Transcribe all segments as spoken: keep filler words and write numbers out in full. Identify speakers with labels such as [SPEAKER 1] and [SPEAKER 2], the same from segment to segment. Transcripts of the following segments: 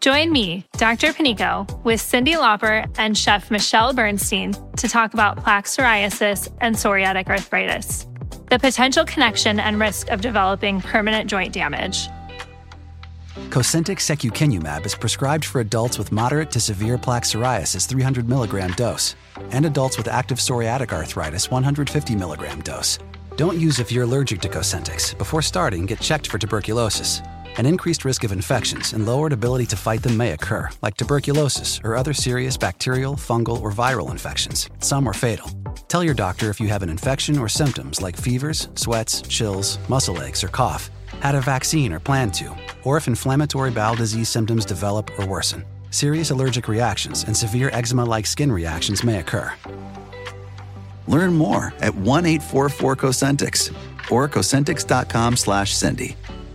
[SPEAKER 1] Join me, Doctor Panico, with Cindy Lauper and Chef Michelle Bernstein to talk about plaque psoriasis and psoriatic arthritis, the potential connection and risk of developing permanent joint damage.
[SPEAKER 2] Cosentyx secukinumab is prescribed for adults with moderate to severe plaque psoriasis three hundred milligram dose and adults with active psoriatic arthritis one hundred fifty milligram dose. Don't use if you're allergic to Cosentyx. Before starting, get checked for tuberculosis. An increased risk of infections and lowered ability to fight them may occur, like tuberculosis or other serious bacterial, fungal, or viral infections. Some are fatal. Tell your doctor if you have an infection or symptoms like fevers, sweats, chills, muscle aches, or cough, had a vaccine or plan to, or if inflammatory bowel disease symptoms develop or worsen. Serious allergic reactions and severe eczema-like skin reactions may occur.
[SPEAKER 3] Learn more at one eight four four Cosentyx or Cosentyx.com slash Cindy.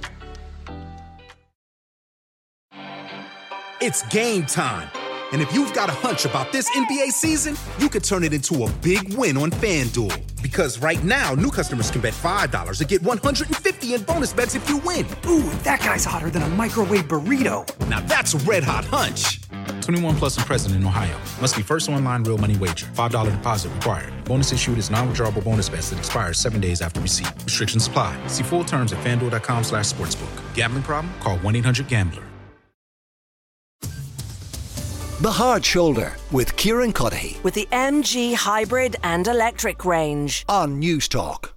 [SPEAKER 4] It's game time. And if you've got a hunch about this N B A season, you could turn it into a big win on FanDuel. Because right now, new customers can bet five dollars and get one hundred fifty dollars in bonus bets if you win.
[SPEAKER 5] Ooh, that guy's hotter than a microwave burrito.
[SPEAKER 4] Now that's a red hot hunch.
[SPEAKER 6] twenty-one plus and present in Ohio. Must be first online real money wager. five dollars deposit required. Bonus issued is non-withdrawable bonus bets that expires seven days after receipt. Restrictions apply. See full terms at FanDuel.com slash sportsbook. Gambling problem? Call one eight hundred gambler.
[SPEAKER 7] The Hard Shoulder with Kieran Cuddihy.
[SPEAKER 8] With the M G hybrid and electric range.
[SPEAKER 7] On News Talk.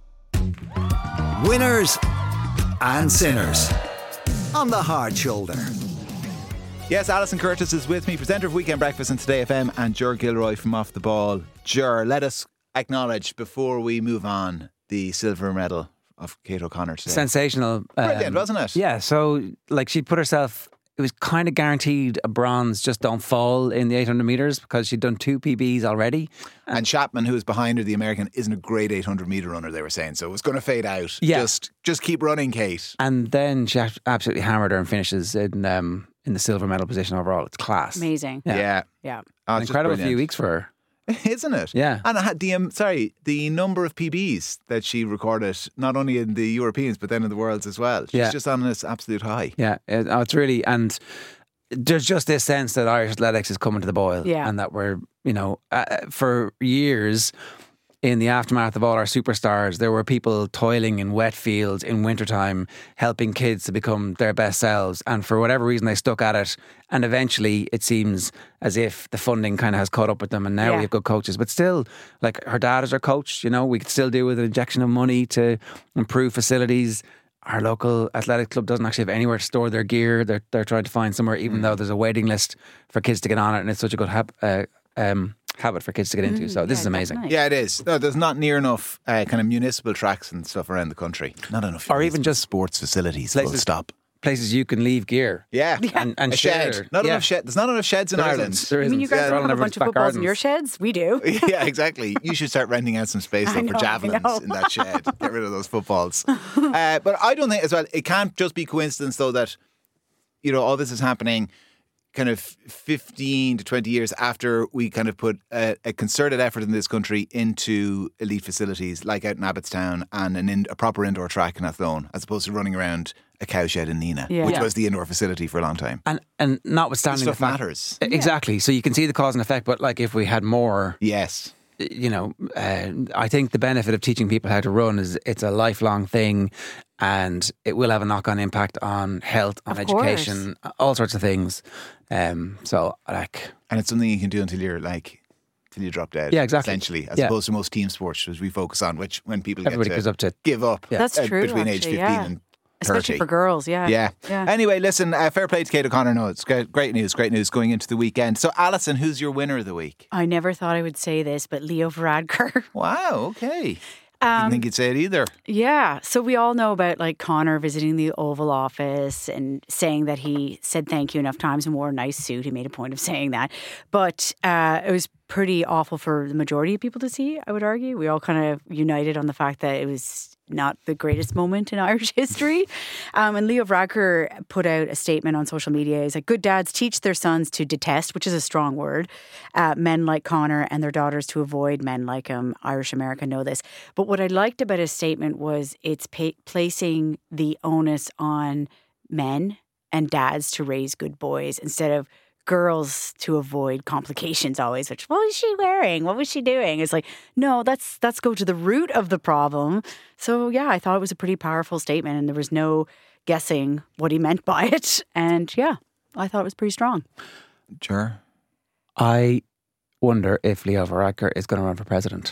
[SPEAKER 7] Winners and sinners on The Hard Shoulder.
[SPEAKER 9] Yes, Alison Curtis is with me, presenter of Weekend Breakfast on Today F M, and Ger Gilroy from Off the Ball. Ger, let us acknowledge, before we move on, the silver medal of Kate O'Connor today.
[SPEAKER 10] Sensational.
[SPEAKER 9] Brilliant,
[SPEAKER 10] um,
[SPEAKER 9] wasn't it?
[SPEAKER 10] Yeah, so like she put herself... It was kind of guaranteed a bronze, just don't fall in the eight hundred metres because she'd done two P Bs already.
[SPEAKER 9] And, and Chapman, who was behind her, the American, isn't a great eight hundred metre runner, they were saying. So it was going to fade out.
[SPEAKER 10] Yeah.
[SPEAKER 9] Just just keep running, Kate.
[SPEAKER 10] And then she absolutely hammered her and finishes in um, in the silver medal position overall. It's class.
[SPEAKER 11] Amazing.
[SPEAKER 9] Yeah. Yeah.
[SPEAKER 11] yeah.
[SPEAKER 9] Oh,
[SPEAKER 10] An incredible few weeks for her.
[SPEAKER 9] Isn't it?
[SPEAKER 10] Yeah.
[SPEAKER 9] And I had the um, sorry, the number of P Bs that she recorded, not only in the Europeans, but then in the Worlds as well. She's
[SPEAKER 10] yeah.
[SPEAKER 9] just on this absolute high.
[SPEAKER 10] Yeah. It, oh, it's really... and. There's just this sense that Irish athletics is coming to the boil,
[SPEAKER 11] yeah.
[SPEAKER 10] and that we're, you know, uh, for years in the aftermath of all our superstars, there were people toiling in wet fields in wintertime, helping kids to become their best selves. And for whatever reason, they stuck at it. And eventually, it seems as if the funding kind of has caught up with them, and now
[SPEAKER 11] yeah.
[SPEAKER 10] we have good coaches. But still, like her dad is our coach. You know, we could still do with an injection of money to improve facilities. Our local athletic club doesn't actually have anywhere to store their gear. They're they're trying to find somewhere, even mm. though there's a waiting list for kids to get on it, and it's such a good hab- uh, um, habit for kids to get into.
[SPEAKER 11] Mm,
[SPEAKER 10] so this
[SPEAKER 11] yeah,
[SPEAKER 10] is amazing.
[SPEAKER 11] definitely.
[SPEAKER 9] Yeah, it is. No, there's not near enough uh, kind of municipal tracks and stuff around the country. Not enough,
[SPEAKER 10] or even just
[SPEAKER 9] sports facilities.
[SPEAKER 10] Places,
[SPEAKER 9] full stop.
[SPEAKER 10] Places you can leave gear.
[SPEAKER 9] Yeah,
[SPEAKER 10] and, and
[SPEAKER 9] a
[SPEAKER 10] share.
[SPEAKER 9] shed. Not
[SPEAKER 10] yeah.
[SPEAKER 9] enough shed. There's not enough sheds in
[SPEAKER 10] there
[SPEAKER 9] Ireland.
[SPEAKER 10] Isn't. There
[SPEAKER 11] I mean, you guys
[SPEAKER 10] yeah.
[SPEAKER 11] don't have a bunch of footballs
[SPEAKER 10] gardens.
[SPEAKER 11] in your sheds? We do.
[SPEAKER 9] Yeah, exactly. You should start renting out some space
[SPEAKER 11] I
[SPEAKER 9] up
[SPEAKER 11] know,
[SPEAKER 9] for javelins in that shed. Get rid of those footballs. uh, but I don't think as well. It can't just be coincidence though that you know all this is happening kind of fifteen to twenty years after we kind of put a, a concerted effort in this country into elite facilities like out in Abbottstown and an in, a proper indoor track in Athlone, as opposed to running around a cowshed in Nina,
[SPEAKER 11] yeah.
[SPEAKER 9] which
[SPEAKER 11] yeah.
[SPEAKER 9] was the indoor facility for a long time.
[SPEAKER 10] And and notwithstanding
[SPEAKER 9] this stuff
[SPEAKER 10] the fact,
[SPEAKER 9] matters.
[SPEAKER 10] Exactly. So you can see the cause and effect, but like if we had more...
[SPEAKER 9] Yes.
[SPEAKER 10] You know, uh, I think the benefit of teaching people how to run is it's a lifelong thing, and it will have a knock-on impact on health, on
[SPEAKER 11] of
[SPEAKER 10] education,
[SPEAKER 11] course.
[SPEAKER 10] all sorts of things. Um, so, like,
[SPEAKER 9] and it's something you can do until you're like, till you drop dead.
[SPEAKER 10] Yeah, exactly.
[SPEAKER 9] Essentially, as
[SPEAKER 10] yeah.
[SPEAKER 9] opposed to most team sports, which we focus on, which when people
[SPEAKER 10] everybody
[SPEAKER 9] get to
[SPEAKER 10] goes up to
[SPEAKER 9] give up,
[SPEAKER 10] yeah.
[SPEAKER 11] That's
[SPEAKER 9] uh,
[SPEAKER 11] true.
[SPEAKER 9] between
[SPEAKER 11] actually,
[SPEAKER 9] age fifteen
[SPEAKER 11] yeah.
[SPEAKER 9] and
[SPEAKER 11] especially
[SPEAKER 9] thirty.
[SPEAKER 11] for girls. Yeah,
[SPEAKER 9] yeah.
[SPEAKER 11] yeah.
[SPEAKER 9] Anyway, listen, uh, fair play to Kate O'Connor. No, it's great, great news, great news going into the weekend. So, Alison, who's your winner of the week?
[SPEAKER 11] I never thought I would say this, but Leo Varadkar.
[SPEAKER 9] Wow. Okay.
[SPEAKER 11] Um,
[SPEAKER 9] Didn't think you'd say it either.
[SPEAKER 11] Yeah. So we all know about like Connor visiting the Oval Office and saying that he said thank you enough times and wore a nice suit. He made a point of saying that. But uh, it was pretty awful for the majority of people to see, I would argue. We all kind of united on the fact that it was not the greatest moment in Irish history. Um, and Leo Varadkar put out a statement on social media. He's like, good dads teach their sons to detest, which is a strong word, uh, men like Connor, and their daughters to avoid men like him. Irish America know this. But what I liked about his statement was it's pa- placing the onus on men and dads to raise good boys instead of girls to avoid complications always, which, what was she wearing? What was she doing? It's like, no, let's, let's go to the root of the problem. So yeah, I thought it was a pretty powerful statement and there was no guessing what he meant by it. And yeah, I thought it was pretty strong.
[SPEAKER 9] Sure.
[SPEAKER 10] I wonder if Leo Varadkar is going to run for president.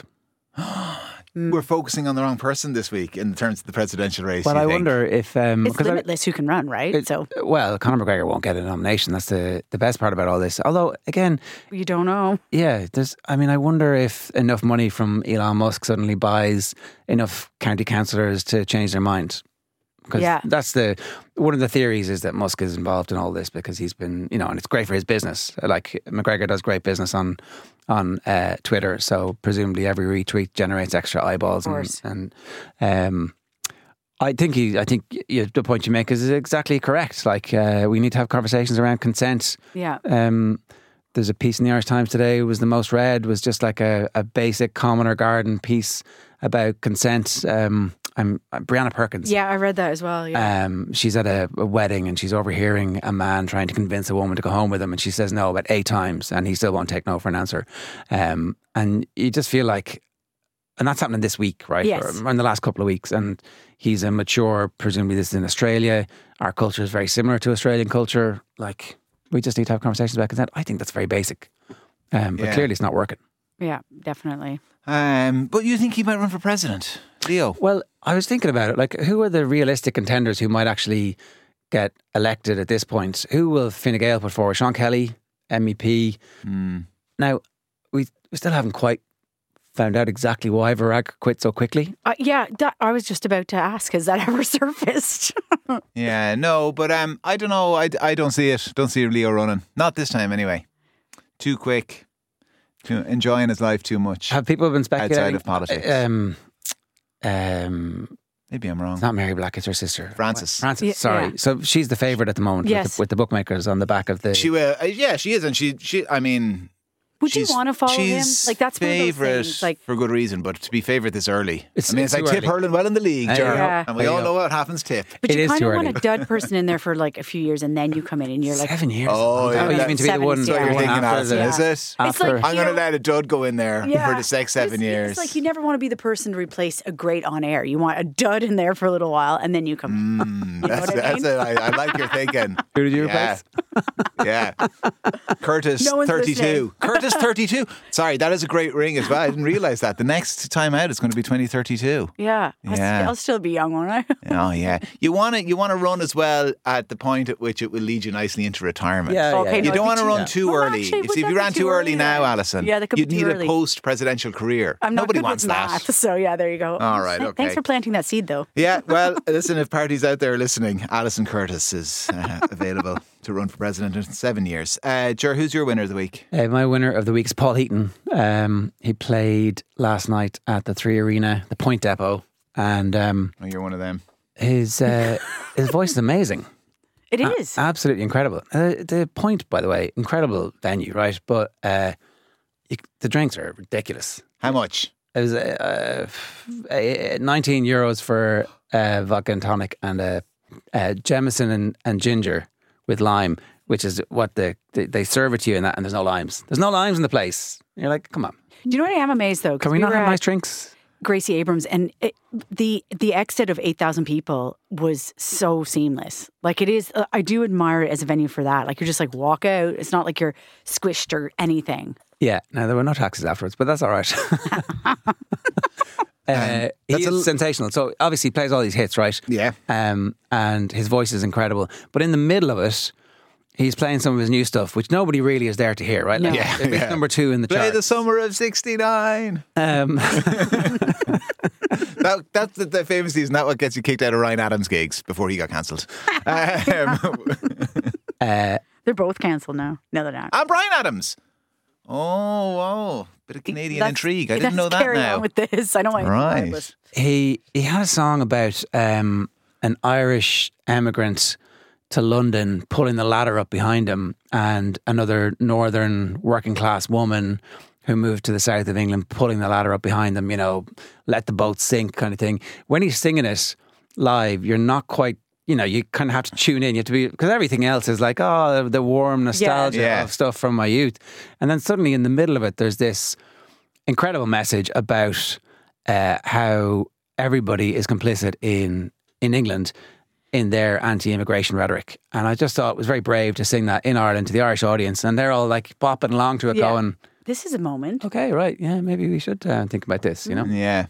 [SPEAKER 9] We're focusing on the wrong person this week in terms of the presidential race.
[SPEAKER 10] Well,
[SPEAKER 9] you
[SPEAKER 10] I
[SPEAKER 9] think?
[SPEAKER 10] wonder if um,
[SPEAKER 11] It's limitless who can run, right?
[SPEAKER 10] It,
[SPEAKER 11] so
[SPEAKER 10] well, Conor McGregor won't get a nomination. That's the the best part about all this. Although, again,
[SPEAKER 11] you don't know.
[SPEAKER 10] Yeah, there's. I mean, I wonder if enough money from Elon Musk suddenly buys enough county councillors to change their mind. Because
[SPEAKER 11] yeah.
[SPEAKER 10] that's the one of the theories is that Musk is involved in all this because he's been, you know, and it's great for his business. Like McGregor does great business on on uh, Twitter, so presumably every retweet generates extra eyeballs. And, and um, I think he, I think you, the point you make is exactly correct. Like uh, we need to have conversations around consent.
[SPEAKER 11] Yeah.
[SPEAKER 10] Um, there's a piece in the Irish Times today. It was the most read. Was just like a, a basic commoner garden piece about consent. Um, I'm, I'm Brianna Perkins.
[SPEAKER 11] Yeah, I read that as well. Yeah.
[SPEAKER 10] Um, she's at a, a wedding and she's overhearing a man trying to convince a woman to go home with him, and she says no about eight times, and he still won't take no for an answer. Um, and you just feel like, and that's happening this week, right?
[SPEAKER 11] Yes.
[SPEAKER 10] Or in the last couple of weeks. And he's a mature. Presumably, this is in Australia. Our culture is very similar to Australian culture. Like, we just need to have conversations about consent. I think that's very basic, um, but
[SPEAKER 9] Yeah.
[SPEAKER 10] clearly it's not working.
[SPEAKER 11] Yeah, definitely.
[SPEAKER 9] Um, but you think he might run for president, Leo?
[SPEAKER 10] Well, I was thinking about it. Like, who are the realistic contenders who might actually get elected at this point? Who will Fine Gael put forward? Sean Kelly, M E P.
[SPEAKER 9] Mm.
[SPEAKER 10] Now, we, we still haven't quite found out exactly why Varadkar quit so quickly.
[SPEAKER 11] Uh, yeah, that, I was just about to ask, has that ever surfaced?
[SPEAKER 9] Yeah, no, but um, I don't know. I, I don't see it. Don't see Leo running. Not this time, anyway. Too quick. Too, enjoying his life too much.
[SPEAKER 10] Have people been speculating?
[SPEAKER 9] Outside of politics.
[SPEAKER 10] Um, um,
[SPEAKER 9] Maybe I'm wrong.
[SPEAKER 10] It's not Mary Black, it's her sister.
[SPEAKER 9] Frances.
[SPEAKER 10] Frances,
[SPEAKER 11] Yeah,
[SPEAKER 10] sorry.
[SPEAKER 11] yeah.
[SPEAKER 10] So she's the favourite at the moment
[SPEAKER 11] Yes.
[SPEAKER 10] with, the, with the bookmakers on the back of the...
[SPEAKER 9] She will. Uh, yeah, she is, and she. She. I mean,
[SPEAKER 11] Would you
[SPEAKER 9] she's-
[SPEAKER 11] want to follow him?
[SPEAKER 9] she's
[SPEAKER 11] Like, that's one of those
[SPEAKER 9] favourite
[SPEAKER 11] things, like-
[SPEAKER 9] for good reason, but to be favourite this early.
[SPEAKER 10] It's-
[SPEAKER 9] I mean,
[SPEAKER 10] it's
[SPEAKER 9] it's, like
[SPEAKER 10] too
[SPEAKER 9] Tip
[SPEAKER 10] early.
[SPEAKER 9] hurling well in the league,
[SPEAKER 10] There you
[SPEAKER 9] Ger,
[SPEAKER 11] go.
[SPEAKER 9] and we
[SPEAKER 10] There you
[SPEAKER 9] all
[SPEAKER 10] go.
[SPEAKER 9] know what happens. Tip.
[SPEAKER 11] But
[SPEAKER 10] It
[SPEAKER 11] you
[SPEAKER 10] is
[SPEAKER 11] kind
[SPEAKER 10] too
[SPEAKER 11] of want
[SPEAKER 10] early.
[SPEAKER 11] a dud person in there for like a few years and then you come in and you're like,
[SPEAKER 10] Seven years.
[SPEAKER 9] Oh, yeah,
[SPEAKER 10] you mean to be the
[SPEAKER 11] seven
[SPEAKER 10] one...
[SPEAKER 11] is
[SPEAKER 9] That's what
[SPEAKER 11] Yeah.
[SPEAKER 9] you're
[SPEAKER 10] one
[SPEAKER 9] thinking,
[SPEAKER 10] after
[SPEAKER 9] Alison,
[SPEAKER 10] the-
[SPEAKER 9] is it?
[SPEAKER 11] It's
[SPEAKER 10] after-
[SPEAKER 11] like-
[SPEAKER 9] I'm going to
[SPEAKER 11] You know-
[SPEAKER 9] let a dud go in there
[SPEAKER 11] yeah.
[SPEAKER 9] for the next seven
[SPEAKER 11] It's-
[SPEAKER 9] years.
[SPEAKER 11] It's like you never want to be the person to replace a great on air. You want a dud in there for a little while and then you come in.
[SPEAKER 9] Mm,
[SPEAKER 11] know
[SPEAKER 9] that's
[SPEAKER 11] what I
[SPEAKER 9] that's
[SPEAKER 11] mean?
[SPEAKER 9] it. I, I like your thinking.
[SPEAKER 10] Who did you
[SPEAKER 9] Yeah.
[SPEAKER 10] replace?
[SPEAKER 9] Yeah. Curtis,
[SPEAKER 11] No one's
[SPEAKER 9] thirty-two.
[SPEAKER 11] listening.
[SPEAKER 9] Curtis, thirty-two. Sorry, that is a great ring as well. I didn't realise that. The next time out, it's going to be twenty thirty-two.
[SPEAKER 11] Yeah. I'll,
[SPEAKER 9] Yeah.
[SPEAKER 11] st- I'll still be young, won't I?
[SPEAKER 9] Oh, yeah. You want to you want to run as well at the point at which it will lead you nicely into retirement.
[SPEAKER 10] Yeah,
[SPEAKER 11] Okay,
[SPEAKER 10] yeah.
[SPEAKER 11] no,
[SPEAKER 9] You don't
[SPEAKER 11] it'd
[SPEAKER 9] want to
[SPEAKER 11] be
[SPEAKER 9] run
[SPEAKER 10] yeah.
[SPEAKER 9] too
[SPEAKER 11] Well,
[SPEAKER 9] early.
[SPEAKER 11] actually,
[SPEAKER 9] You
[SPEAKER 11] would
[SPEAKER 9] see, if
[SPEAKER 11] that
[SPEAKER 9] you
[SPEAKER 11] be
[SPEAKER 9] ran
[SPEAKER 11] too
[SPEAKER 9] too early
[SPEAKER 11] early
[SPEAKER 9] now,
[SPEAKER 11] then?
[SPEAKER 9] Alison,
[SPEAKER 11] Yeah, that could be
[SPEAKER 9] you'd
[SPEAKER 11] too
[SPEAKER 9] need
[SPEAKER 11] early.
[SPEAKER 9] a post-presidential career.
[SPEAKER 11] I'm not
[SPEAKER 9] Nobody
[SPEAKER 11] good
[SPEAKER 9] wants
[SPEAKER 11] with
[SPEAKER 9] that.
[SPEAKER 11] math, so yeah, there you go.
[SPEAKER 9] All right,
[SPEAKER 11] Th-
[SPEAKER 9] okay.
[SPEAKER 11] Thanks for planting that seed, though.
[SPEAKER 9] Yeah, well, listen, if parties out there listening, Alison Curtis is uh, available to run for president in seven years. Uh, Ger, who's your winner of the week?
[SPEAKER 10] Uh, my winner of the week is Paul Heaton. Um, he played last night at the Three Arena, the Point Depot, and um,
[SPEAKER 9] Oh, you're one of them.
[SPEAKER 10] his uh, his voice is amazing.
[SPEAKER 11] It
[SPEAKER 10] A-
[SPEAKER 11] is.
[SPEAKER 10] absolutely incredible. Uh, the Point, by the way, incredible venue, right? But uh, you, the drinks are ridiculous.
[SPEAKER 9] How much?
[SPEAKER 10] It was uh, uh, nineteen euros for uh, vodka and tonic and uh, uh, Jameson and, and ginger with lime, which is what the, they, they serve it to you in that, and there's no limes. There's no limes in the place. You're like, come on.
[SPEAKER 11] Do you know what I am amazed, though? 'Cause
[SPEAKER 10] Can we, not
[SPEAKER 11] were
[SPEAKER 10] have
[SPEAKER 11] at
[SPEAKER 10] nice drinks?
[SPEAKER 11] Gracie Abrams, and it, the the exit of eight thousand people was so seamless. Like it is, uh, I do admire it as a venue for that. Like you're just like walk out. It's not like you're squished or anything.
[SPEAKER 10] Yeah, no, there were no taxes afterwards, but that's all right. Uh, he
[SPEAKER 9] that's
[SPEAKER 10] is
[SPEAKER 9] a-
[SPEAKER 10] sensational. So obviously he plays all these hits, right?
[SPEAKER 9] Yeah.
[SPEAKER 10] Um, and his voice is incredible. But in the middle of it, he's playing some of his new stuff, which nobody really is there to hear, right?
[SPEAKER 11] No.
[SPEAKER 10] Like,
[SPEAKER 9] Yeah,
[SPEAKER 10] if it's
[SPEAKER 9] yeah.
[SPEAKER 10] number two in the
[SPEAKER 9] Play
[SPEAKER 10] chart.
[SPEAKER 9] the summer of sixty-nine.
[SPEAKER 10] Um,
[SPEAKER 9] That, that's the, the famous season. That what gets you kicked out of Ryan Adams' gigs before he got cancelled. Um,
[SPEAKER 10] uh,
[SPEAKER 11] They're both cancelled now. No, they're not.
[SPEAKER 9] and Brian Adams. Oh, wow. Bit of Canadian
[SPEAKER 11] Let's-
[SPEAKER 9] intrigue. I
[SPEAKER 11] let's
[SPEAKER 9] didn't know that
[SPEAKER 11] carry
[SPEAKER 9] now.
[SPEAKER 11] on with this. I don't want
[SPEAKER 9] Right.
[SPEAKER 11] but
[SPEAKER 10] he he had a song about um, an Irish emigrant to London pulling the ladder up behind him, and another northern working class woman who moved to the south of England pulling the ladder up behind them, you know, let the boat sink kind of thing. When he's singing it live, you're not quite you know, you kind of have to tune in. You have to be, because everything else is like, oh, the warm nostalgia
[SPEAKER 9] Yeah.
[SPEAKER 10] of stuff from my youth. And then suddenly in the middle of it, there's this incredible message about uh, how everybody is complicit in in England in their anti-immigration rhetoric. And I just thought it was very brave to sing that in Ireland to the Irish audience. And they're all like bopping along to it
[SPEAKER 11] Yeah.
[SPEAKER 10] going,
[SPEAKER 11] This is a moment.
[SPEAKER 10] okay, right, yeah, maybe we should uh, think about this, you know?
[SPEAKER 9] Yeah.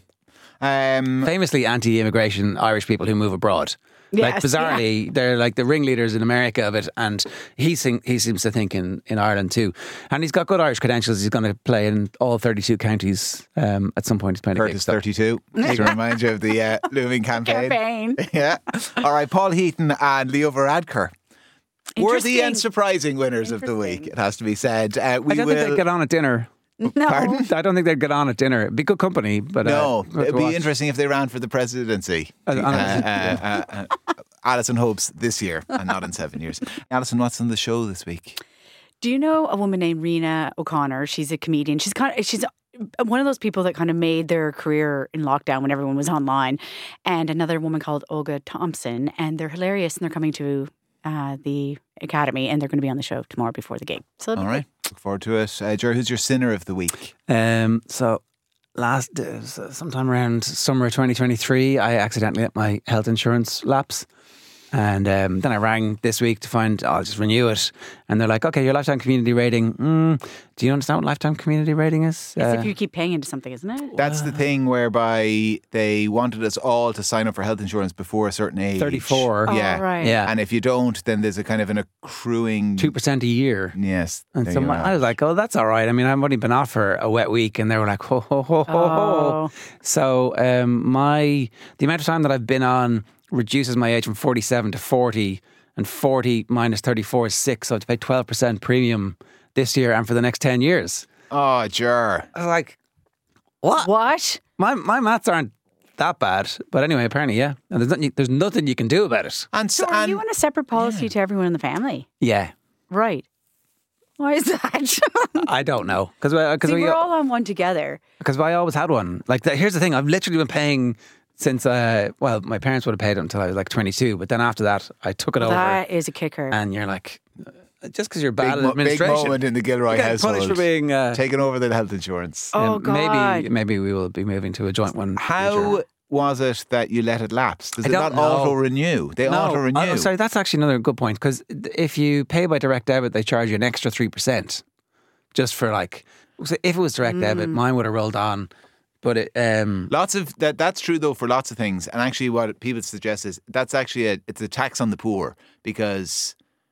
[SPEAKER 9] Um,
[SPEAKER 10] Famously anti-immigration Irish people who move abroad. Like,
[SPEAKER 11] Yes,
[SPEAKER 10] bizarrely, they're like the ringleaders in America of it, and he sing, he seems to think in, in Ireland too. And he's got good Irish credentials. He's going to play in all thirty-two counties um, at some point. He's playing a gig,
[SPEAKER 9] Curtis
[SPEAKER 10] so-
[SPEAKER 9] thirty-two, to remind you of the uh, looming campaign.
[SPEAKER 11] Campaign.
[SPEAKER 9] Yeah. All right, Paul Heaton and Leo Varadkar were the
[SPEAKER 11] Interesting.
[SPEAKER 9] unsurprising winners of the week, it has to be said. Uh, we
[SPEAKER 10] I don't
[SPEAKER 9] will...
[SPEAKER 10] think they'd get on at dinner.
[SPEAKER 11] No.
[SPEAKER 9] Pardon?
[SPEAKER 10] I don't think they'd get on at dinner. It'd be good company, but
[SPEAKER 9] No,
[SPEAKER 10] uh,
[SPEAKER 9] it'd be interesting if they ran for the presidency.
[SPEAKER 10] Uh,
[SPEAKER 9] Uh, uh, uh, uh, Alison hopes this year and not in seven years. Alison, what's on the show this week?
[SPEAKER 11] Do you know a woman named Rena O'Connor? She's a comedian. She's kind of she's one of those people that kind of made their career in lockdown when everyone was online. And another woman called Olga Thompson, and they're hilarious, and they're coming to uh, the Academy, and they're going to be on the show tomorrow before the gig. So
[SPEAKER 9] All right, look forward to it. Uh, Ger, who's your sinner of the week?
[SPEAKER 10] Um, so last uh, sometime around summer twenty twenty-three, I accidentally let my health insurance lapse. And um, then I rang this week to find, oh, I'll just renew it. And they're like, okay, your lifetime community rating. Mm, do you understand what lifetime community rating is?
[SPEAKER 11] It's
[SPEAKER 10] Uh,
[SPEAKER 11] if you keep paying into something, isn't it?
[SPEAKER 9] That's the thing whereby they wanted us all to sign up for health insurance before a certain age.
[SPEAKER 10] thirty-four.
[SPEAKER 9] Yeah.
[SPEAKER 11] Oh, right.
[SPEAKER 10] Yeah.
[SPEAKER 9] And if you don't, then there's a kind of an accruing...
[SPEAKER 10] two percent a year.
[SPEAKER 9] Yes.
[SPEAKER 10] And
[SPEAKER 9] there
[SPEAKER 10] so
[SPEAKER 9] you
[SPEAKER 10] my,
[SPEAKER 9] are.
[SPEAKER 10] I was like, oh, that's all right. I mean, I've only been off for a wet week, and they were like, ho, ho, ho, ho,
[SPEAKER 11] Oh.
[SPEAKER 10] ho. So um, my the amount of time that I've been on reduces my age from forty-seven to forty, and forty minus thirty-four is six, so I have to pay twelve percent premium this year and for the next ten years.
[SPEAKER 9] Oh, Ger.
[SPEAKER 10] I was like, what?
[SPEAKER 11] What?
[SPEAKER 10] My my maths aren't that bad. But anyway, apparently, yeah. And there's nothing, there's nothing you can do about it.
[SPEAKER 9] And,
[SPEAKER 11] So are you on a separate policy to everyone in the family?
[SPEAKER 10] Yeah.
[SPEAKER 11] Right. Why is that?
[SPEAKER 10] I don't know. Because
[SPEAKER 11] See,
[SPEAKER 10] we
[SPEAKER 11] we're all on one together.
[SPEAKER 10] Because I always had one. Like, the, here's the thing: I've literally been paying since. Uh, well, my parents would have paid it until I was like twenty-two, but then after that, I took it over.
[SPEAKER 11] That is a kicker.
[SPEAKER 10] And you're like, uh, just because you're
[SPEAKER 9] Big,
[SPEAKER 10] bad
[SPEAKER 9] mo-
[SPEAKER 10] at
[SPEAKER 9] big
[SPEAKER 10] administration,
[SPEAKER 9] moment in the Gilroy
[SPEAKER 10] you get
[SPEAKER 9] household.
[SPEAKER 10] punished for being uh,
[SPEAKER 9] Taking over the health insurance.
[SPEAKER 11] Oh,
[SPEAKER 10] um,
[SPEAKER 11] God.
[SPEAKER 10] Maybe, maybe we will be moving to a joint one.
[SPEAKER 9] How
[SPEAKER 10] future.
[SPEAKER 9] was it that you let it lapse? Does
[SPEAKER 10] I
[SPEAKER 9] it
[SPEAKER 10] don't
[SPEAKER 9] not
[SPEAKER 10] know.
[SPEAKER 9] auto-renew? They
[SPEAKER 10] No,
[SPEAKER 9] auto-renew.
[SPEAKER 10] I'm sorry, that's actually another good point. Because if you pay by direct debit, they charge you an extra three percent, just for like. So if it was direct debit, mine would have rolled on. But it, um,
[SPEAKER 9] Lots of that. That's true though for lots of things. And actually, what people suggest is that's actually a it's a tax on the poor because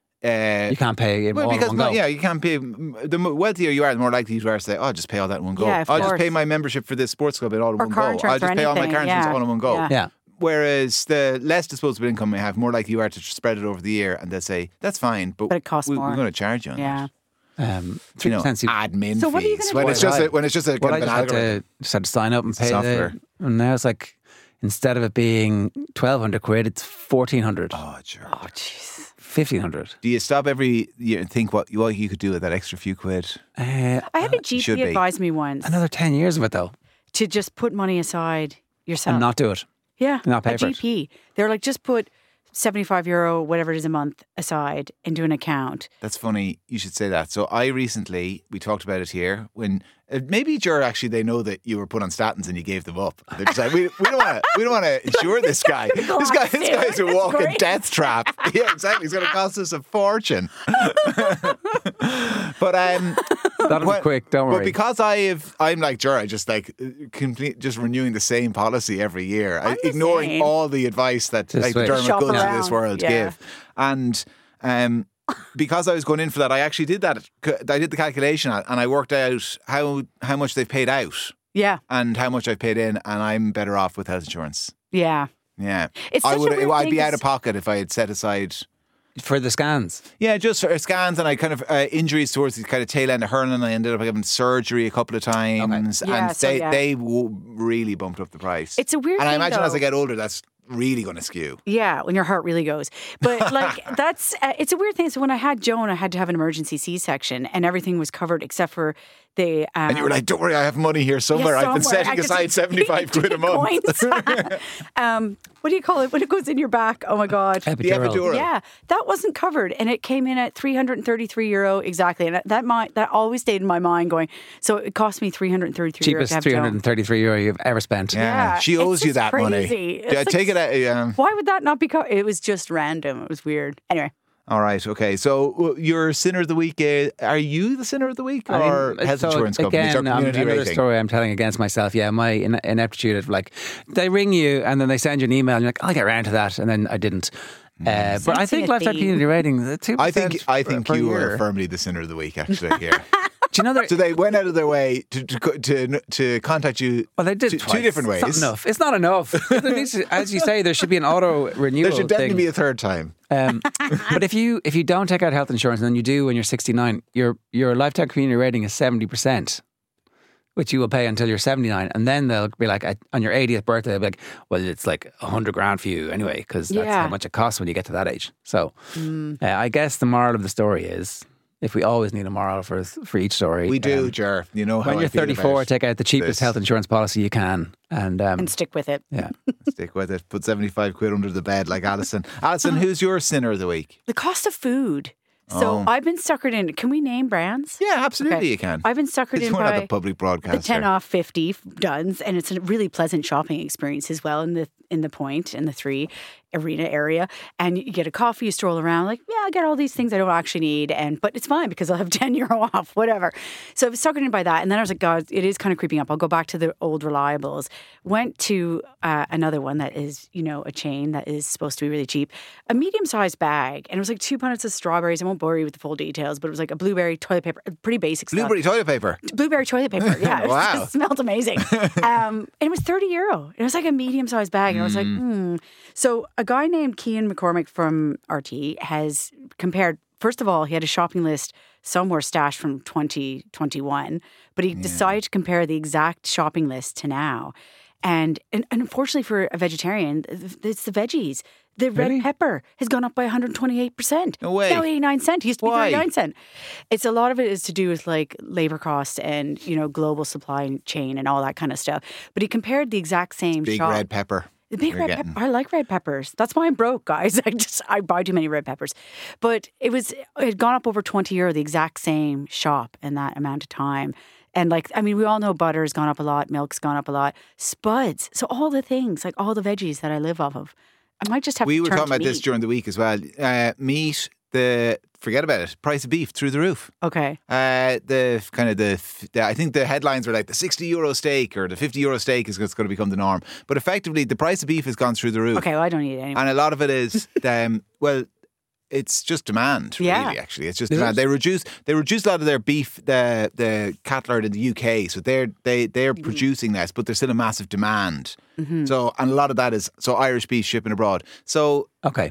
[SPEAKER 9] uh,
[SPEAKER 10] you can't pay it
[SPEAKER 9] well,
[SPEAKER 10] all in
[SPEAKER 9] because
[SPEAKER 10] one
[SPEAKER 9] no,
[SPEAKER 10] go.
[SPEAKER 9] yeah, you can't pay. The mo- wealthier you are, the more likely you are to say, "Oh, I'll just pay all that in one go.
[SPEAKER 11] Yeah, of
[SPEAKER 9] I'll just
[SPEAKER 11] course.
[SPEAKER 9] pay my membership for this sports club in all in
[SPEAKER 11] Or
[SPEAKER 9] one
[SPEAKER 11] car
[SPEAKER 9] go.
[SPEAKER 11] insurance
[SPEAKER 9] I'll
[SPEAKER 11] or
[SPEAKER 9] just pay all my
[SPEAKER 11] anything,
[SPEAKER 9] car insurance
[SPEAKER 11] yeah.
[SPEAKER 9] all in one go."
[SPEAKER 11] Yeah.
[SPEAKER 10] Yeah.
[SPEAKER 9] Whereas the less disposable income you have, more likely you are to spread it over the year, and they'll say that's fine, but,
[SPEAKER 11] But it costs
[SPEAKER 9] we,
[SPEAKER 11] more.
[SPEAKER 9] We're going to charge you on
[SPEAKER 11] Yeah.
[SPEAKER 9] that.
[SPEAKER 10] Um,
[SPEAKER 9] You
[SPEAKER 10] three
[SPEAKER 9] know,
[SPEAKER 10] percent.
[SPEAKER 9] admin
[SPEAKER 11] So what are you
[SPEAKER 9] fees
[SPEAKER 11] gonna
[SPEAKER 9] when
[SPEAKER 11] do?
[SPEAKER 9] it's just a,
[SPEAKER 10] Well,
[SPEAKER 9] when it's just a
[SPEAKER 10] Well, I
[SPEAKER 9] kind of
[SPEAKER 10] just
[SPEAKER 9] an
[SPEAKER 10] had to,
[SPEAKER 9] algorithm.
[SPEAKER 10] just had to sign up and
[SPEAKER 9] It's
[SPEAKER 10] pay
[SPEAKER 9] software.
[SPEAKER 10] the. And now it's like instead of it being twelve hundred quid, it's fourteen hundred.
[SPEAKER 9] Oh, sure.
[SPEAKER 11] Oh, jeez.
[SPEAKER 10] Fifteen hundred.
[SPEAKER 9] Do you stop every year and think what what you could do with that extra few quid?
[SPEAKER 10] Uh,
[SPEAKER 11] I had a G
[SPEAKER 9] should
[SPEAKER 11] P
[SPEAKER 9] be.
[SPEAKER 11] advise me once
[SPEAKER 10] another ten years of it though,
[SPEAKER 11] to just put money aside yourself.
[SPEAKER 10] and not do it.
[SPEAKER 11] yeah,
[SPEAKER 10] not pay
[SPEAKER 11] a
[SPEAKER 10] for it.
[SPEAKER 11] G P. They're like, just put seventy-five euro, whatever it is a month, aside into an account.
[SPEAKER 9] That's funny. You should say that. So I recently we talked about it here when uh, maybe Ger actually they know that you were put on statins and you gave them up. They're just like we we don't want to we don't want to insure this guy. This guy this guy's a
[SPEAKER 11] That's
[SPEAKER 9] walking
[SPEAKER 11] great.
[SPEAKER 9] death trap. Yeah, exactly. He's going to cost us a fortune. But um.
[SPEAKER 10] That'll
[SPEAKER 9] Well,
[SPEAKER 10] be quick. Don't
[SPEAKER 9] But
[SPEAKER 10] worry.
[SPEAKER 9] because I have, I'm like Ger, I just like uh, complete, just renewing the same policy every year, I,
[SPEAKER 11] I'm the
[SPEAKER 9] ignoring
[SPEAKER 11] same.
[SPEAKER 9] all the advice that
[SPEAKER 10] Just
[SPEAKER 9] like the
[SPEAKER 10] switch.
[SPEAKER 9] Dermot
[SPEAKER 11] Shop
[SPEAKER 9] Goods of
[SPEAKER 11] around,
[SPEAKER 9] this world
[SPEAKER 11] yeah.
[SPEAKER 9] give, and um, because I was going in for that, I actually did that. I did the calculation and I worked out how how much they've paid out
[SPEAKER 11] Yeah,
[SPEAKER 9] and how much I've paid in, and I'm better off with health insurance.
[SPEAKER 11] yeah.
[SPEAKER 9] Yeah,
[SPEAKER 11] It's
[SPEAKER 9] I
[SPEAKER 11] such a
[SPEAKER 9] would.
[SPEAKER 11] weird
[SPEAKER 9] I'd
[SPEAKER 11] thing
[SPEAKER 9] be out
[SPEAKER 11] 'cause-
[SPEAKER 9] of pocket if I had set aside.
[SPEAKER 10] For the scans,
[SPEAKER 9] Yeah, just for scans and I kind of uh, injuries towards the kind of tail end of hurling. I ended up having surgery a couple of times,
[SPEAKER 11] Yeah,
[SPEAKER 9] and
[SPEAKER 11] so
[SPEAKER 9] they
[SPEAKER 11] yeah.
[SPEAKER 9] they w- really bumped up the price.
[SPEAKER 11] It's a weird
[SPEAKER 9] and I
[SPEAKER 11] thing,
[SPEAKER 9] imagine as I
[SPEAKER 11] though.
[SPEAKER 9] get older, that's really going to skew.
[SPEAKER 11] Yeah, when your heart really goes. But like that's uh, it's a weird thing. So when I had Joan, I had to have an emergency C-section, and everything was covered except for the. Um,
[SPEAKER 9] And you were like, "Don't worry, I have money here somewhere.
[SPEAKER 11] yeah,
[SPEAKER 9] I've been
[SPEAKER 11] somewhere.
[SPEAKER 9] setting
[SPEAKER 11] I just-
[SPEAKER 9] aside seventy five quid a month."
[SPEAKER 11] coins. um, what do you call it when it goes in your back? Oh my God.
[SPEAKER 10] Epidural.
[SPEAKER 9] The epidural.
[SPEAKER 11] Yeah, that wasn't covered, and it came in at three hundred thirty-three euro exactly, and that might that always stayed in my mind. Going, so it cost me three hundred thirty-three euro.
[SPEAKER 10] Cheapest three hundred thirty-three euro you've ever spent.
[SPEAKER 9] Yeah,
[SPEAKER 11] Yeah,
[SPEAKER 9] she
[SPEAKER 11] it's
[SPEAKER 9] owes you
[SPEAKER 11] just
[SPEAKER 9] that
[SPEAKER 11] crazy.
[SPEAKER 9] money.
[SPEAKER 11] It's
[SPEAKER 9] Yeah,
[SPEAKER 11] like-
[SPEAKER 9] take it out. Yeah.
[SPEAKER 11] Why would that not be covered? It was just random. It was weird. Anyway.
[SPEAKER 9] All right. Okay. So uh, your sinner of the week. Uh, are you the sinner of the week,
[SPEAKER 10] I mean,
[SPEAKER 9] or health
[SPEAKER 10] so
[SPEAKER 9] insurance companies
[SPEAKER 10] again,
[SPEAKER 9] or
[SPEAKER 10] um,
[SPEAKER 9] community
[SPEAKER 10] another
[SPEAKER 9] rating?
[SPEAKER 10] story I'm telling against myself. Yeah, my in- ineptitude of like, they ring you and then they send you an email and you're like, I'll get around to that, and then I didn't. Uh, but I think
[SPEAKER 11] Sensing a
[SPEAKER 10] lifestyle
[SPEAKER 11] theme.
[SPEAKER 10] community rating, the two
[SPEAKER 9] I think I
[SPEAKER 10] per-
[SPEAKER 9] think
[SPEAKER 10] per
[SPEAKER 9] you
[SPEAKER 10] year.
[SPEAKER 9] are firmly the sinner of the week. Actually, here.
[SPEAKER 10] Do you know that?
[SPEAKER 9] So they went out of their way to to to, to contact you.
[SPEAKER 10] Well, they did
[SPEAKER 9] two,
[SPEAKER 10] twice.
[SPEAKER 9] two different ways.
[SPEAKER 10] It's not enough. It's not enough. There needs to- as you say, there should be an auto renewal.
[SPEAKER 9] There should definitely
[SPEAKER 10] thing.
[SPEAKER 9] be a third time.
[SPEAKER 10] Um, but if you if you don't take out health insurance and then you do when you're sixty-nine, your your lifetime community rating is seventy percent, which you will pay until you're seventy-nine, and then they'll be like at- on your eightieth birthday, they'll be like, well, it's like a hundred grand for you anyway, because that's
[SPEAKER 11] Yeah.
[SPEAKER 10] how much it costs when you get to that age. So,
[SPEAKER 11] Mm.
[SPEAKER 10] uh, I guess the moral of the story is, if we always need a moral for for each story,
[SPEAKER 9] We do,
[SPEAKER 10] um,
[SPEAKER 9] Jer. You know how
[SPEAKER 10] when
[SPEAKER 9] I
[SPEAKER 10] you're
[SPEAKER 9] feel
[SPEAKER 10] thirty-four,
[SPEAKER 9] about
[SPEAKER 10] take out the cheapest
[SPEAKER 9] this.
[SPEAKER 10] health insurance policy you can, and um,
[SPEAKER 11] And stick with it.
[SPEAKER 10] yeah.
[SPEAKER 9] Stick with it. Put seventy-five quid under the bed like Alison. Alison, who's your sinner of the week?
[SPEAKER 11] The cost of food. So
[SPEAKER 9] Oh.
[SPEAKER 11] I've been suckered in. Can we name brands?
[SPEAKER 9] Yeah, absolutely
[SPEAKER 11] Okay.
[SPEAKER 9] you can.
[SPEAKER 11] I've been suckered
[SPEAKER 9] It's
[SPEAKER 11] in
[SPEAKER 9] one of
[SPEAKER 11] by
[SPEAKER 9] the public
[SPEAKER 11] the
[SPEAKER 9] broadcaster.
[SPEAKER 11] ten off fifty Duns, and it's a really pleasant shopping experience as well in the in the Point in the Three Arena area. And you get a coffee, you stroll around, like, yeah, I get all these things I don't actually need, and but it's fine because I'll have ten euro off, whatever. So I was suckered in by that, and then I was like, God, it is kind of creeping up. I'll go back to the old reliables. Went to uh, another one that is, you know, a chain that is supposed to be really cheap, a medium sized bag, and it was like two punts of strawberries. I won't bore you with the full details, but it was like a blueberry toilet paper, pretty basic stuff.
[SPEAKER 9] Blueberry toilet paper.
[SPEAKER 11] Blueberry toilet paper, yeah. It, was,
[SPEAKER 9] Wow.
[SPEAKER 11] it smelled amazing. Um, and it was thirty euro. It was like a medium sized bag. And I was like, hmm. So a guy named Cian McCormick from R T has compared, first of all, he had a shopping list somewhere stashed from twenty twenty-one, but he decided to compare the exact shopping list to now. And, and, and unfortunately for a vegetarian, it's the veggies. The
[SPEAKER 10] Really?
[SPEAKER 11] red pepper has gone up by one hundred twenty-eight percent.
[SPEAKER 9] No way.
[SPEAKER 11] It's now eighty-nine cent. He used to be
[SPEAKER 9] Why?
[SPEAKER 11] thirty-nine cent. It's a lot of it is to do with like labor costs and, you know, global supply chain and all that kind of stuff. But he compared the exact same
[SPEAKER 9] Big
[SPEAKER 11] shop.
[SPEAKER 9] red pepper.
[SPEAKER 11] The big
[SPEAKER 9] you're
[SPEAKER 11] red
[SPEAKER 9] getting.
[SPEAKER 11] pepper. I like red peppers. That's why I'm broke, guys. I just I buy too many red peppers. But it was it had gone up over twenty euro, the exact same shop in that amount of time. And like, I mean, we all know butter's gone up a lot, milk's gone up a lot, spuds. So all the things, like all the veggies that I live off of, I might just have
[SPEAKER 9] We
[SPEAKER 11] to
[SPEAKER 9] were
[SPEAKER 11] turn
[SPEAKER 9] talking
[SPEAKER 11] to
[SPEAKER 9] about this
[SPEAKER 11] meat.
[SPEAKER 9] during the week as well. Uh, meat, the forget about it. Price of beef through the roof.
[SPEAKER 11] Okay.
[SPEAKER 9] Uh, the kind of the, the I think the headlines were like the sixty euro steak or the fifty euro steak is going to become the norm. But effectively, the price of beef has gone through the roof.
[SPEAKER 11] Okay, well, I don't eat it anymore.
[SPEAKER 9] And a lot of it is, um, well, it's just demand.
[SPEAKER 11] Yeah.
[SPEAKER 9] Really, actually, it's just
[SPEAKER 10] Is
[SPEAKER 9] demand.
[SPEAKER 10] it?
[SPEAKER 9] They reduce they reduce a lot of their beef. The the cattle herd in the U K, so they're they they're
[SPEAKER 11] Mm-hmm.
[SPEAKER 9] producing less, but there's still a massive demand. So and a lot of that is so Irish beef shipping abroad. So
[SPEAKER 10] Okay.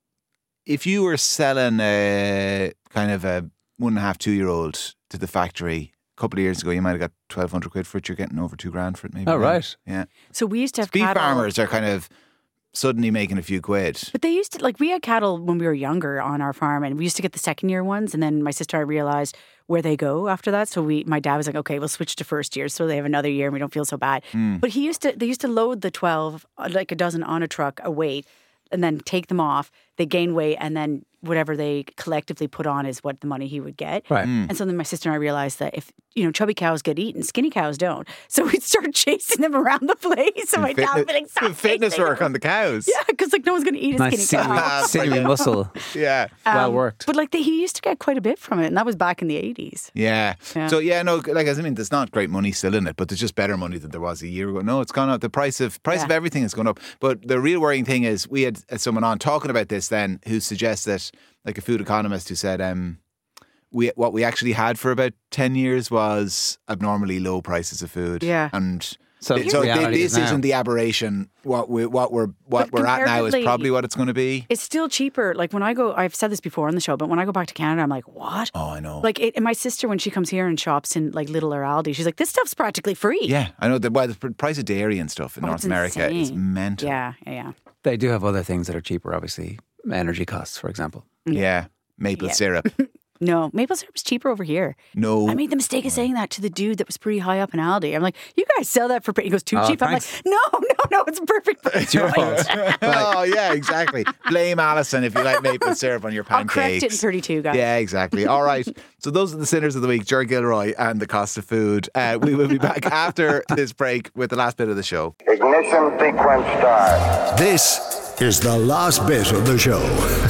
[SPEAKER 9] if you were selling a kind of a one and a half, two year old to the factory a couple of years ago, you might have got twelve hundred quid for it. You're getting over two grand for it, maybe.
[SPEAKER 10] Oh,
[SPEAKER 9] now.
[SPEAKER 10] right.
[SPEAKER 9] Yeah.
[SPEAKER 11] So we used to have
[SPEAKER 9] Beef
[SPEAKER 11] cattle.
[SPEAKER 9] farmers are kind of suddenly making a few quid.
[SPEAKER 11] But they used to, like, we had cattle when we were younger on our farm, and we used to get the second year ones. And then my sister and I realized where they go after that. So we, my dad was like, okay, we'll switch to first year. So they have another year and we don't feel so bad. But he used to, they used to load the twelve, uh, like a dozen on a truck, a weight, and then take them off. They gain weight, and then whatever they collectively put on is what the money he would get.
[SPEAKER 10] Right.
[SPEAKER 11] And so then my sister and I realized that if, you know, chubby cows get eaten, skinny cows don't. So we'd start chasing them around the place. So my dad would be like, stop
[SPEAKER 9] fitness
[SPEAKER 11] chasing
[SPEAKER 9] work
[SPEAKER 11] them.
[SPEAKER 9] on the cows.
[SPEAKER 11] Yeah, because like no one's going to eat a
[SPEAKER 10] Nice
[SPEAKER 11] skinny
[SPEAKER 10] sinewy,
[SPEAKER 11] cow.
[SPEAKER 10] sinewy muscle.
[SPEAKER 9] Yeah.
[SPEAKER 10] well
[SPEAKER 11] Um,
[SPEAKER 10] worked.
[SPEAKER 11] But like the, he used to get quite a bit from it, and that was back in the eighties.
[SPEAKER 9] Yeah.
[SPEAKER 11] Yeah.
[SPEAKER 9] So yeah, no, like I mean, there's not great money still in it, but there's just better money than there was a year ago. No, it's gone up. The price of price
[SPEAKER 11] Yeah.
[SPEAKER 9] of everything has gone up. But the real worrying thing is, we had someone on talking about this then, who suggests that, like a food economist, who said, um, we what we actually had for about ten years was abnormally low prices of food.
[SPEAKER 11] Yeah.
[SPEAKER 9] And
[SPEAKER 10] So
[SPEAKER 9] th-
[SPEAKER 10] the
[SPEAKER 9] so th-
[SPEAKER 10] reality
[SPEAKER 9] this
[SPEAKER 10] is now.
[SPEAKER 9] isn't the aberration. What we what we're what
[SPEAKER 11] But
[SPEAKER 9] we're at now is
[SPEAKER 11] comparatively-
[SPEAKER 9] probably what it's going to be.
[SPEAKER 11] It's still cheaper. Like when I go, I've said this before on the show, but when I go back to Canada, I'm like, what?
[SPEAKER 9] Oh, I know.
[SPEAKER 11] Like, it, and my sister, when she comes here and shops in like Lidl or Aldi, she's like, this stuff's practically free.
[SPEAKER 9] Yeah, I know. The, well, the pr- price of dairy and stuff in
[SPEAKER 11] Oh,
[SPEAKER 9] North
[SPEAKER 11] it's
[SPEAKER 9] America is
[SPEAKER 11] insane.
[SPEAKER 9] mental.
[SPEAKER 11] Yeah, yeah, yeah.
[SPEAKER 10] They do have other things that are cheaper, obviously. Energy costs, for example.
[SPEAKER 9] Yeah, maple
[SPEAKER 11] Yeah.
[SPEAKER 9] syrup.
[SPEAKER 11] No, maple syrup is cheaper over here.
[SPEAKER 9] No.
[SPEAKER 11] I made the mistake of saying that to the dude that was pretty high up in Aldi. I'm like, you guys sell that for... He goes, too
[SPEAKER 10] Oh,
[SPEAKER 11] cheap.
[SPEAKER 10] thanks.
[SPEAKER 11] I'm like, no, no, no, it's perfect.
[SPEAKER 10] It's your fault.
[SPEAKER 9] Oh, yeah, exactly. Blame Alison if you like maple syrup on your
[SPEAKER 11] I'll
[SPEAKER 9] pancakes.
[SPEAKER 11] correct it in thirty-two, guys.
[SPEAKER 9] Yeah, exactly. All right. So those are the sinners of the week, Ger Gilroy and the cost of food. Uh, we will be back after this break with the last bit of the show.
[SPEAKER 12] Ignition sequence start.
[SPEAKER 7] This is the last bit of the show.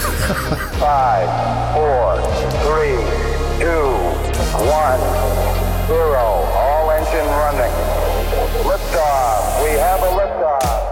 [SPEAKER 12] Five, four, three, two, one, zero. All engine running. Liftoff. We have a liftoff.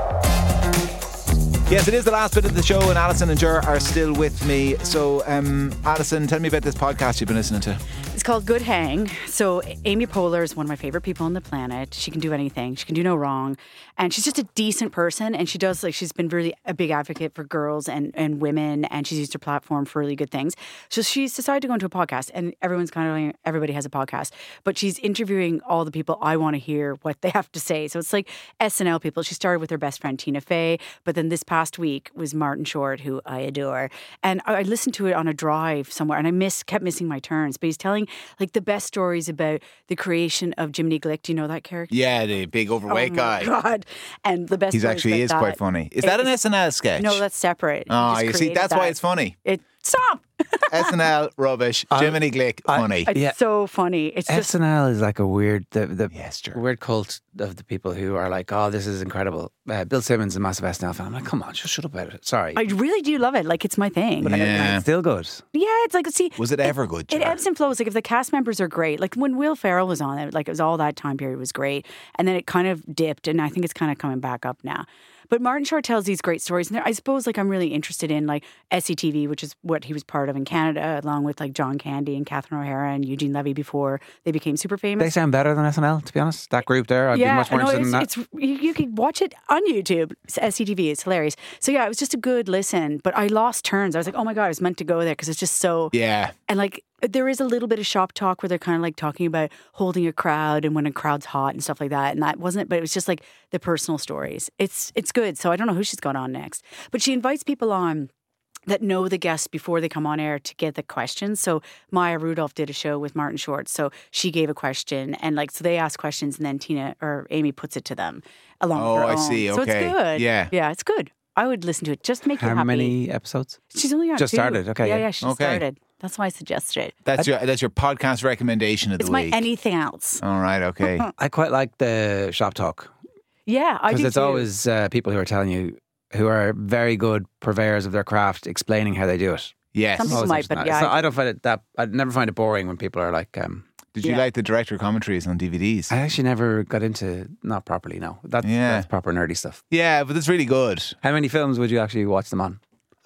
[SPEAKER 9] Yes, it is the last bit of the show, and Alison and Ger are still with me. So, um, Alison, tell me about this podcast you've been listening to.
[SPEAKER 11] It's called Good Hang. So Amy Poehler is one of my favorite people on the planet. She can do anything. She can do no wrong. And she's just a decent person. And she does, like, she's been really a big advocate for girls and, and women. And she's used her platform for really good things. So she's decided to go into a podcast. And everyone's kind of like, everybody has a podcast. But she's interviewing all the people I want to hear what they have to say. So it's like S N L people. She started with her best friend, Tina Fey. But then this past week was Martin Short, who I adore. And I listened to it on a drive somewhere. And I miss kept missing my turns. But he's telling like the best stories about the creation of Jiminy Glick. Do you know that character?
[SPEAKER 9] Yeah, the big overweight
[SPEAKER 11] oh
[SPEAKER 9] guy.
[SPEAKER 11] God. And the best
[SPEAKER 9] He's
[SPEAKER 11] stories
[SPEAKER 9] actually
[SPEAKER 11] about
[SPEAKER 9] is
[SPEAKER 11] that.
[SPEAKER 9] quite funny. Is that an
[SPEAKER 11] It's-
[SPEAKER 9] S N L sketch?
[SPEAKER 11] No, that's separate. He
[SPEAKER 9] Oh,
[SPEAKER 11] just
[SPEAKER 9] you see,
[SPEAKER 11] created
[SPEAKER 9] that's why
[SPEAKER 11] that.
[SPEAKER 9] it's funny.
[SPEAKER 11] It stop.
[SPEAKER 9] S N L, rubbish. Jiminy Glick, funny.
[SPEAKER 11] It's
[SPEAKER 10] Yeah.
[SPEAKER 11] so funny. It's just
[SPEAKER 10] S N L is like a weird, the, the
[SPEAKER 9] Yes, sure.
[SPEAKER 10] weird cult of the people who are like, oh, this is incredible. Uh, Bill Simmons is a massive S N L fan. I'm like, come on, just shut up about it. Sorry.
[SPEAKER 11] I really do love it. Like it's my thing.
[SPEAKER 10] But I-
[SPEAKER 9] Yeah.
[SPEAKER 10] it's still good.
[SPEAKER 11] Yeah, it's like see.
[SPEAKER 9] Was it ever good,
[SPEAKER 11] It
[SPEAKER 9] Ger?
[SPEAKER 11] ebbs and flows. Like if the cast members are great, like when Will Ferrell was on it, like it was all that time period was great, and then it kind of dipped, and I think it's kind of coming back up now. But Martin Short tells these great stories, and I suppose like I'm really interested in like S C T V, which is what he was part of in Canada, along with like John Candy and Catherine O'Hara and Eugene Levy before they became super famous.
[SPEAKER 10] They sound better than S N L, to be honest. That group there, I'd
[SPEAKER 11] yeah,
[SPEAKER 10] be much more
[SPEAKER 11] no,
[SPEAKER 10] interested in that.
[SPEAKER 11] it's, it's you, you can watch it on YouTube. It's S C T V, it's hilarious. So yeah, it was just a good listen, but I lost turns. I was like, oh my god, I was meant to go there because it's just so
[SPEAKER 9] Yeah.
[SPEAKER 11] and like there is a little bit of shop talk where they're kind of like talking about holding a crowd and when a crowd's hot and stuff like that. And that wasn't, but it was just like the personal stories. It's it's good. So I don't know who she's got on next, but she invites people on that know the guests before they come on air to get the questions. So Maya Rudolph did a show with Martin Short. So she gave a question and like, so they ask questions and then Tina or Amy puts it to them along
[SPEAKER 9] Oh,
[SPEAKER 11] with her
[SPEAKER 9] I
[SPEAKER 11] own.
[SPEAKER 9] see.
[SPEAKER 11] So
[SPEAKER 9] Okay.
[SPEAKER 11] it's good.
[SPEAKER 9] Yeah.
[SPEAKER 11] Yeah, it's good. I would listen to it just to make you
[SPEAKER 10] How
[SPEAKER 11] happy.
[SPEAKER 10] many episodes?
[SPEAKER 11] She's only on
[SPEAKER 10] Just
[SPEAKER 11] two.
[SPEAKER 10] started, okay,
[SPEAKER 11] Yeah,
[SPEAKER 10] yeah.
[SPEAKER 11] yeah, she
[SPEAKER 9] Okay.
[SPEAKER 11] started. That's why I suggested it.
[SPEAKER 9] That's your that's your podcast recommendation of the
[SPEAKER 11] It's my
[SPEAKER 9] week.
[SPEAKER 11] anything else.
[SPEAKER 9] All right, okay.
[SPEAKER 10] I quite like the shop talk.
[SPEAKER 11] Yeah, I do
[SPEAKER 10] Because it's
[SPEAKER 11] too.
[SPEAKER 10] always uh, people who are telling you, who are very good purveyors of their craft, explaining how they do it.
[SPEAKER 9] Yes.
[SPEAKER 11] Some people
[SPEAKER 10] Always
[SPEAKER 11] might, but
[SPEAKER 10] interesting.
[SPEAKER 11] yeah,
[SPEAKER 10] So
[SPEAKER 11] I-
[SPEAKER 10] I don't find it that, I'd never find it boring when people are like, um,
[SPEAKER 9] Did you
[SPEAKER 11] Yeah.
[SPEAKER 9] like the director commentaries on D V Ds?
[SPEAKER 10] I actually never got into, not properly, no. That's,
[SPEAKER 9] Yeah.
[SPEAKER 10] that's proper nerdy stuff.
[SPEAKER 9] Yeah, but it's really good.
[SPEAKER 10] How many films would you actually watch them on?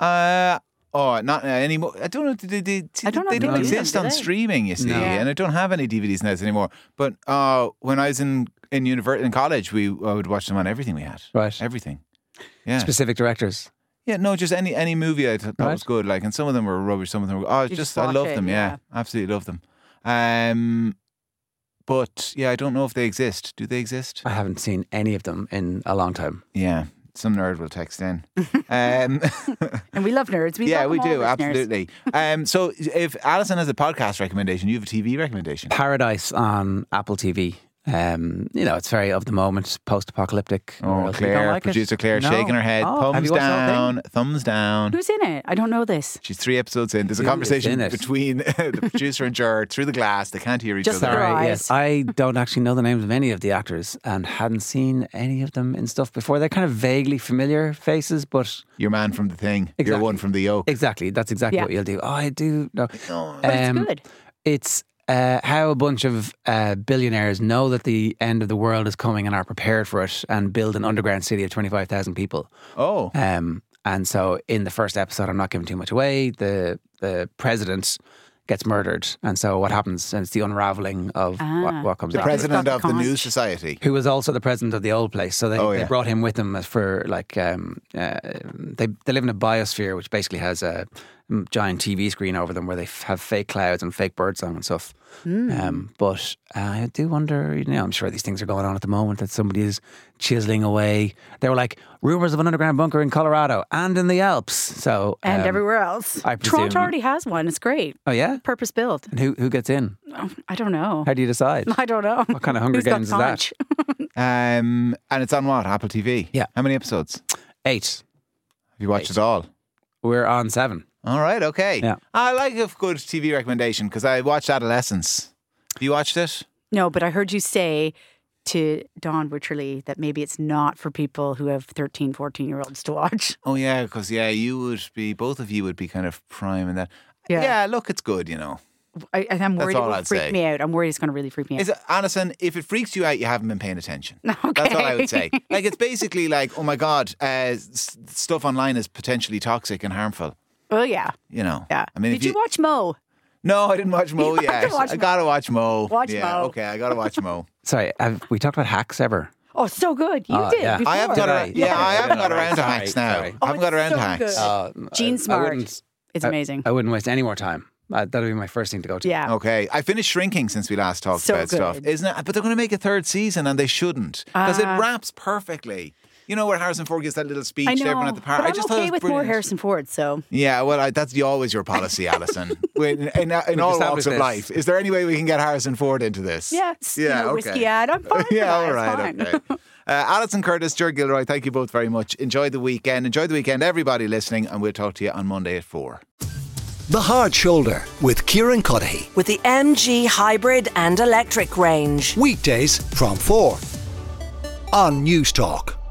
[SPEAKER 9] Uh oh, not uh, anymore. I don't know. They, they,
[SPEAKER 11] I don't know
[SPEAKER 9] they
[SPEAKER 11] if they
[SPEAKER 9] don't
[SPEAKER 11] do them,
[SPEAKER 9] exist
[SPEAKER 11] do
[SPEAKER 9] on
[SPEAKER 11] they?
[SPEAKER 9] streaming. You see,
[SPEAKER 10] No.
[SPEAKER 9] and I don't have any D V Ds now anymore. But uh, when I was in in university in college, we I would watch them on everything we had.
[SPEAKER 10] Right.
[SPEAKER 9] Everything. Yeah.
[SPEAKER 10] Specific directors.
[SPEAKER 9] Yeah, no, just any any movie I thought
[SPEAKER 10] Right.
[SPEAKER 9] was good. Like, and some of them were rubbish. Some of them were. Oh, it's
[SPEAKER 11] You
[SPEAKER 9] just,
[SPEAKER 11] just
[SPEAKER 9] I
[SPEAKER 11] watch
[SPEAKER 9] love
[SPEAKER 11] it,
[SPEAKER 9] them. Yeah.
[SPEAKER 11] yeah.
[SPEAKER 9] Absolutely love them. Um, but yeah, I don't know if they exist. Do they exist?
[SPEAKER 10] I haven't seen any of them in a long time.
[SPEAKER 9] Yeah. Some nerd will text in. um,
[SPEAKER 11] and we love nerds. We
[SPEAKER 9] yeah,
[SPEAKER 11] love
[SPEAKER 9] we
[SPEAKER 11] them all,
[SPEAKER 9] do
[SPEAKER 11] listeners.
[SPEAKER 9] absolutely. Um, so if Alison has a podcast recommendation, you have a T V recommendation.
[SPEAKER 10] Paradise on Apple T V. Um, you know, it's very of the moment, post-apocalyptic.
[SPEAKER 9] Oh,
[SPEAKER 10] world. You don't
[SPEAKER 9] Claire,
[SPEAKER 10] like it?
[SPEAKER 9] producer Claire,
[SPEAKER 10] No.
[SPEAKER 9] shaking her head,
[SPEAKER 10] Oh, have
[SPEAKER 9] thumbs
[SPEAKER 10] you watched the whole thing?
[SPEAKER 9] down, thumbs down.
[SPEAKER 11] Who's in it? I don't know this.
[SPEAKER 9] She's three episodes in. There's a
[SPEAKER 10] Who is
[SPEAKER 9] conversation
[SPEAKER 10] in it?
[SPEAKER 9] between the producer and Ger through the glass. They can't hear each
[SPEAKER 11] Just
[SPEAKER 9] other.
[SPEAKER 11] their
[SPEAKER 10] Sorry,
[SPEAKER 11] eyes.
[SPEAKER 10] yes. I don't actually know the names of any of the actors and hadn't seen any of them in stuff before. They're kind of vaguely familiar faces, but
[SPEAKER 9] Your man from the thing. You're
[SPEAKER 10] Exactly.
[SPEAKER 9] one from the yoke.
[SPEAKER 10] exactly, that's exactly
[SPEAKER 11] Yeah.
[SPEAKER 10] what you'll do. Oh, I do know.
[SPEAKER 9] Oh,
[SPEAKER 11] But it's
[SPEAKER 10] Um,
[SPEAKER 11] good.
[SPEAKER 10] It's uh, how a bunch of uh, billionaires know that the end of the world is coming and are prepared for it and build an underground city of twenty-five thousand people.
[SPEAKER 9] Oh.
[SPEAKER 10] Um, and so in the first episode, I'm not giving too much away, the the president gets murdered. And so what happens, and it's the unraveling of
[SPEAKER 11] Ah.
[SPEAKER 10] what, what comes
[SPEAKER 9] The
[SPEAKER 10] after.
[SPEAKER 9] president
[SPEAKER 11] got
[SPEAKER 9] of
[SPEAKER 11] the
[SPEAKER 9] the
[SPEAKER 11] conch.
[SPEAKER 9] News Society.
[SPEAKER 10] Who was also the president of the old place. So they,
[SPEAKER 9] Oh,
[SPEAKER 10] they
[SPEAKER 9] yeah.
[SPEAKER 10] brought him with them for like, um, uh, they, they live in a biosphere, which basically has a, giant T V screen over them where they f- have fake clouds and fake birdsong and stuff.
[SPEAKER 11] Mm.
[SPEAKER 10] Um, but uh, I do wonder, you know, I'm sure these things are going on at the moment that somebody is chiseling away. They were like rumours of an underground bunker in Colorado and in the Alps. So
[SPEAKER 11] And
[SPEAKER 10] um,
[SPEAKER 11] everywhere else.
[SPEAKER 10] I presume,
[SPEAKER 11] Toronto already has one. It's great.
[SPEAKER 10] Oh, yeah?
[SPEAKER 11] Purpose built.
[SPEAKER 10] And who, who gets in?
[SPEAKER 11] Oh, I don't know.
[SPEAKER 10] How do you decide?
[SPEAKER 11] I don't know.
[SPEAKER 10] What kind of Hunger
[SPEAKER 11] Who's got
[SPEAKER 10] Games is that?
[SPEAKER 11] punch?
[SPEAKER 9] Um, and it's on what? Apple T V?
[SPEAKER 10] Yeah.
[SPEAKER 9] How many episodes?
[SPEAKER 10] Eight.
[SPEAKER 9] Have you watched
[SPEAKER 10] Eight.
[SPEAKER 9] it all?
[SPEAKER 10] We're on seven.
[SPEAKER 9] All right, okay.
[SPEAKER 10] Yeah.
[SPEAKER 9] I like a good T V recommendation because I watched Adolescence. Have you watched it?
[SPEAKER 11] No, but I heard you say to Dawn Witcherly that maybe it's not for people who have thirteen, fourteen-year-olds to watch.
[SPEAKER 9] Oh, yeah, because, yeah, you would be, both of you would be kind of prime in that.
[SPEAKER 11] Yeah.
[SPEAKER 9] Yeah, look, it's good, you know.
[SPEAKER 11] I, I'm worried
[SPEAKER 9] That's
[SPEAKER 11] it
[SPEAKER 9] all
[SPEAKER 11] will
[SPEAKER 9] I'd
[SPEAKER 11] freak
[SPEAKER 9] say.
[SPEAKER 11] me out. I'm worried it's going to really freak me out.
[SPEAKER 9] Is it, Alison, if it freaks you out, you haven't been paying attention.
[SPEAKER 11] Okay.
[SPEAKER 9] That's all I would say. Like, it's basically like, oh my God, uh, s- stuff online is potentially toxic and harmful.
[SPEAKER 11] Oh, yeah.
[SPEAKER 9] You know.
[SPEAKER 11] Yeah.
[SPEAKER 9] I mean,
[SPEAKER 11] Did
[SPEAKER 9] if
[SPEAKER 11] you,
[SPEAKER 9] you
[SPEAKER 11] watch Mo?
[SPEAKER 9] No, I didn't watch Mo
[SPEAKER 11] You have
[SPEAKER 9] yet.
[SPEAKER 11] to watch
[SPEAKER 9] I
[SPEAKER 11] Mo.
[SPEAKER 9] gotta watch Mo.
[SPEAKER 11] Watch
[SPEAKER 9] yeah,
[SPEAKER 11] Mo.
[SPEAKER 9] Okay, I gotta watch Mo.
[SPEAKER 10] Sorry, have we talked about hacks ever?
[SPEAKER 11] Oh, so good. You
[SPEAKER 10] Oh,
[SPEAKER 11] did
[SPEAKER 10] yeah.
[SPEAKER 11] before.
[SPEAKER 9] I haven't got
[SPEAKER 10] Did I?
[SPEAKER 9] around, yeah, I
[SPEAKER 10] Yeah.
[SPEAKER 9] haven't got
[SPEAKER 10] Sorry,
[SPEAKER 9] around to
[SPEAKER 10] sorry,
[SPEAKER 9] hacks now.
[SPEAKER 10] sorry.
[SPEAKER 9] I haven't
[SPEAKER 11] Oh,
[SPEAKER 9] got around
[SPEAKER 11] it's
[SPEAKER 9] to
[SPEAKER 11] so
[SPEAKER 9] hacks.
[SPEAKER 11] good.
[SPEAKER 10] Uh,
[SPEAKER 11] Gene
[SPEAKER 10] I- I
[SPEAKER 11] Smart.
[SPEAKER 10] wouldn't-
[SPEAKER 11] It's
[SPEAKER 10] I-
[SPEAKER 11] amazing.
[SPEAKER 10] I wouldn't waste any more time. Uh, that'll be my first thing to go to.
[SPEAKER 11] Yeah.
[SPEAKER 9] Okay, I finished Shrinking since we last talked
[SPEAKER 11] So
[SPEAKER 9] about stuff,
[SPEAKER 11] good.
[SPEAKER 9] isn't it? But they're going to make a third season, and they shouldn't because it
[SPEAKER 11] Uh,
[SPEAKER 9] wraps perfectly. You know where Harrison Ford gives that little speech
[SPEAKER 11] I
[SPEAKER 9] to
[SPEAKER 11] know.
[SPEAKER 9] everyone at the park.
[SPEAKER 11] But
[SPEAKER 9] I
[SPEAKER 11] I'm
[SPEAKER 9] just thought
[SPEAKER 11] okay
[SPEAKER 9] it was
[SPEAKER 11] with
[SPEAKER 9] brilliant.
[SPEAKER 11] more Harrison Ford, so.
[SPEAKER 9] Yeah, well, I, that's always your policy, Alison. in in, in all walks
[SPEAKER 10] established
[SPEAKER 9] of
[SPEAKER 10] this.
[SPEAKER 9] life, is there any way we can get Harrison Ford into this?
[SPEAKER 11] Yes.
[SPEAKER 9] Yeah,
[SPEAKER 11] you know,
[SPEAKER 9] okay.
[SPEAKER 11] whiskey ad. I'm fine. for
[SPEAKER 9] yeah,
[SPEAKER 11] that,
[SPEAKER 9] all
[SPEAKER 11] it's
[SPEAKER 9] right,
[SPEAKER 11] fine.
[SPEAKER 9] okay. Uh, Alison Curtis, Ger Gilroy, thank you both very much. Enjoy the weekend. Enjoy the weekend, everybody listening, and we'll talk to you on Monday at four.
[SPEAKER 7] The Hard Shoulder with Kieran Cuddihy.
[SPEAKER 8] With the M G hybrid and electric range.
[SPEAKER 7] Weekdays from four on News Talk.